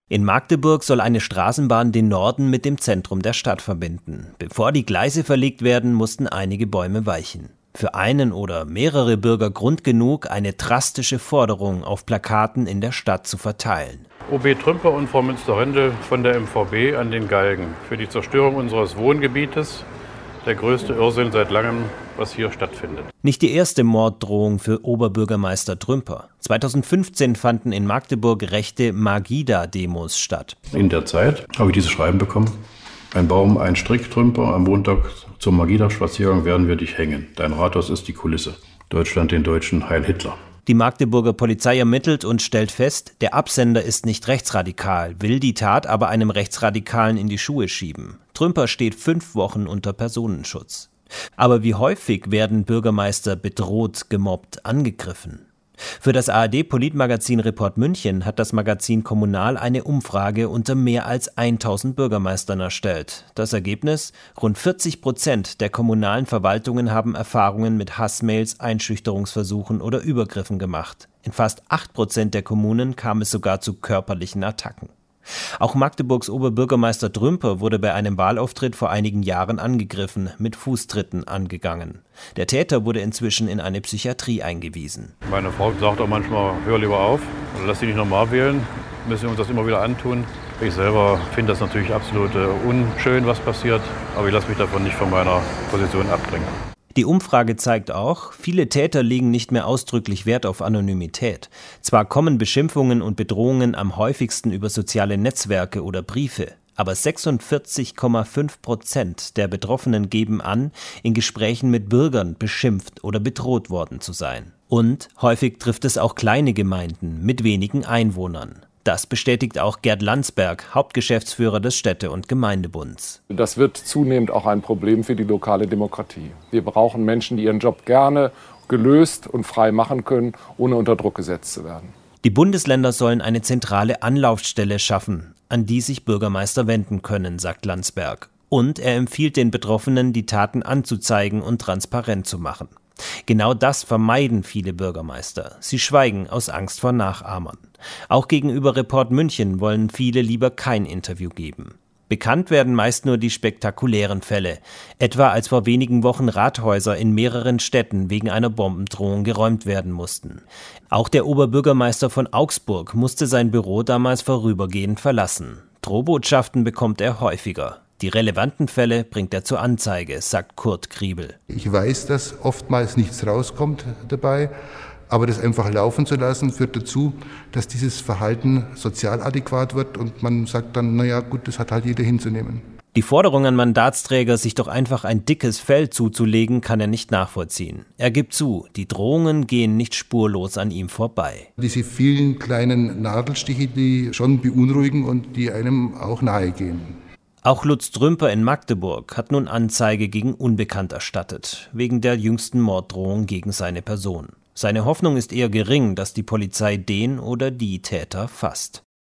In Magdeburg soll eine Straßenbahn den Norden mit dem Zentrum der Stadt verbinden. Bevor die Gleise verlegt werden, mussten einige Bäume weichen. Für einen oder mehrere Bürger Grund genug, eine drastische Forderung auf Plakaten in der Stadt zu verteilen. OB Trümper und Frau Münster-Rendel von der MVB an den Galgen für die Zerstörung unseres Wohngebietes. Der größte Irrsinn seit langem, was hier stattfindet. Nicht die erste Morddrohung für Oberbürgermeister Trümper. 2015 fanden in Magdeburg rechte Magida-Demos statt. In der Zeit habe ich dieses Schreiben bekommen. Ein Baum, ein Strick, Trümper, am Montag zum Magida-Spaziergang werden wir dich hängen. Dein Rathaus ist die Kulisse. Deutschland den Deutschen, Heil Hitler. Die Magdeburger Polizei ermittelt und stellt fest, der Absender ist nicht rechtsradikal, will die Tat aber einem Rechtsradikalen in die Schuhe schieben. Trümper steht 5 Wochen unter Personenschutz. Aber wie häufig werden Bürgermeister bedroht, gemobbt, angegriffen? Für das ARD-Politmagazin Report München hat das Magazin Kommunal eine Umfrage unter mehr als 1000 Bürgermeistern erstellt. Das Ergebnis? Rund 40% der kommunalen Verwaltungen haben Erfahrungen mit Hassmails, Einschüchterungsversuchen oder Übergriffen gemacht. In fast 8% der Kommunen kam es sogar zu körperlichen Attacken. Auch Magdeburgs Oberbürgermeister Trümper wurde bei einem Wahlauftritt vor einigen Jahren angegriffen, mit Fußtritten angegangen. Der Täter wurde inzwischen in eine Psychiatrie eingewiesen. Meine Frau sagt auch manchmal, hör lieber auf, lass dich nicht nochmal wählen, müssen wir uns das immer wieder antun. Ich selber finde das natürlich absolut unschön, was passiert, aber ich lasse mich davon nicht von meiner Position abbringen. Die Umfrage zeigt auch, viele Täter legen nicht mehr ausdrücklich Wert auf Anonymität. Zwar kommen Beschimpfungen und Bedrohungen am häufigsten über soziale Netzwerke oder Briefe, aber 46,5% der Betroffenen geben an, in Gesprächen mit Bürgern beschimpft oder bedroht worden zu sein. Und häufig trifft es auch kleine Gemeinden mit wenigen Einwohnern. Das bestätigt auch Gerd Landsberg, Hauptgeschäftsführer des Städte- und Gemeindebunds. Das wird zunehmend auch ein Problem für die lokale Demokratie. Wir brauchen Menschen, die ihren Job gerne gelöst und frei machen können, ohne unter Druck gesetzt zu werden. Die Bundesländer sollen eine zentrale Anlaufstelle schaffen, an die sich Bürgermeister wenden können, sagt Landsberg. Und er empfiehlt den Betroffenen, die Taten anzuzeigen und transparent zu machen. Genau das vermeiden viele Bürgermeister. Sie schweigen aus Angst vor Nachahmern. Auch gegenüber Report München wollen viele lieber kein Interview geben. Bekannt werden meist nur die spektakulären Fälle, etwa als vor wenigen Wochen Rathäuser in mehreren Städten wegen einer Bombendrohung geräumt werden mussten. Auch der Oberbürgermeister von Augsburg musste sein Büro damals vorübergehend verlassen. Drohbotschaften bekommt er häufiger. Die relevanten Fälle bringt er zur Anzeige, sagt Kurt Kriebel. Ich weiß, dass oftmals nichts rauskommt dabei, aber das einfach laufen zu lassen, führt dazu, dass dieses Verhalten sozial adäquat wird und man sagt dann, naja gut, das hat halt jeder hinzunehmen. Die Forderung an Mandatsträger, sich doch einfach ein dickes Fell zuzulegen, kann er nicht nachvollziehen. Er gibt zu, die Drohungen gehen nicht spurlos an ihm vorbei. Diese vielen kleinen Nadelstiche, die schon beunruhigen und die einem auch nahe gehen. Auch Lutz Trümper in Magdeburg hat nun Anzeige gegen Unbekannt erstattet, wegen der jüngsten Morddrohung gegen seine Person. Seine Hoffnung ist eher gering, dass die Polizei den oder die Täter fasst.